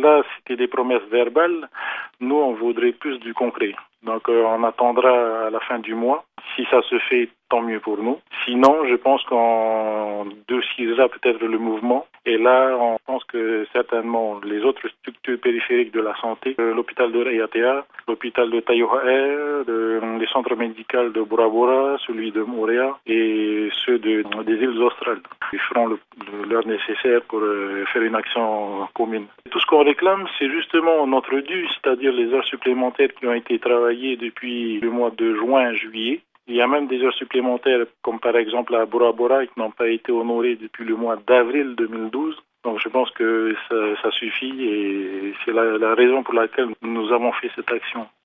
là, c'était des promesses verbales. Nous, on voudrait plus du concret. Donc, on attendra à la fin du mois. Si ça se fait, tant mieux pour nous. Sinon, je pense qu'on dosera peut-être le mouvement. Et là, on pense que certainement les autres structures périphériques de la santé, l'hôpital de Rayatea, l'hôpital de Tayohae, les centres médicaux de Bora Bora, celui de Moorea et ceux des îles australes. Ils feront leur nécessaire pour faire une action commune. Tout ce qu'on réclame, c'est justement notre dû, c'est-à-dire les heures supplémentaires qui ont été travaillées depuis le mois de juin, juillet. Il y a même des heures supplémentaires, comme par exemple à Bora Bora, qui n'ont pas été honorées depuis le mois d'avril 2012. Donc je pense que ça suffit et c'est la raison pour laquelle nous avons fait cette action.